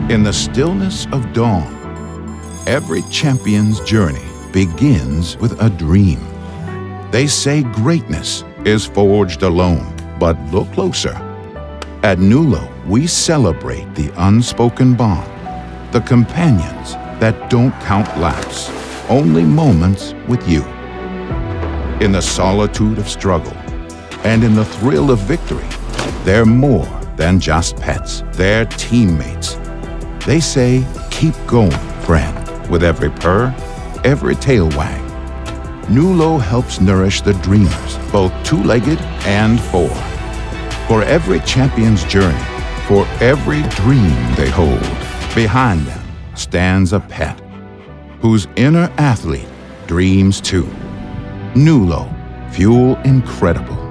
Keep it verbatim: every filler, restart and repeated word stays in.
In the stillness of dawn, every champion's journey begins with a dream. They say greatness is forged alone, but look closer. At Nulo, we celebrate the unspoken bond, the companions that don't count laps, only moments with you. In the solitude of struggle and in the thrill of victory, they're more than just pets, they're teammates. They say, keep going, friend. With every purr, every tail wag, Nulo helps nourish the dreamers, both two-legged and four. For every champion's journey, for every dream they hold, behind them stands a pet whose inner athlete dreams too. Nulo, fuel incredible.